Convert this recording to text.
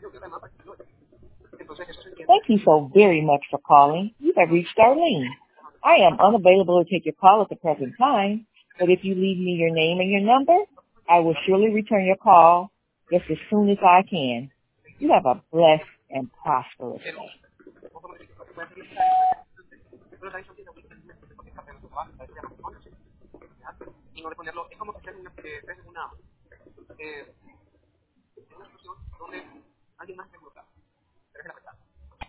Thank you so very much for calling. You have reached Darlene. I am unavailable to take your call at the present time, but if you leave me your name and your number, I will surely return your call just as soon as I can. You have a blessed and prosperous day.